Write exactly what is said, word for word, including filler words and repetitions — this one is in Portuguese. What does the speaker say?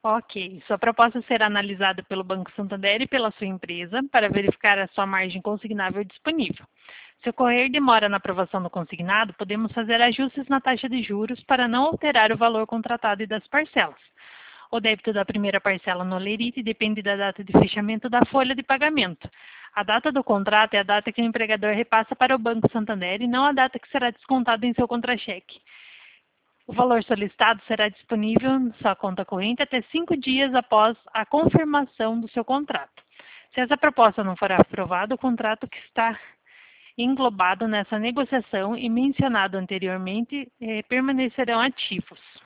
Ok, sua proposta será analisada pelo Banco Santander e pela sua empresa para verificar a sua margem consignável disponível. Se ocorrer demora na aprovação do consignado, podemos fazer ajustes na taxa de juros para não alterar o valor contratado e das parcelas. O débito da primeira parcela no Lerite depende da data de fechamento da folha de pagamento. A data do contrato é a data que o empregador repassa para o Banco Santander e não a data que será descontada em seu contra-cheque. O valor solicitado será disponível na sua conta corrente até cinco dias após a confirmação do seu contrato. Se essa proposta não for aprovada, o contrato que está englobado nessa negociação e mencionado anteriormente eh, permanecerão ativos.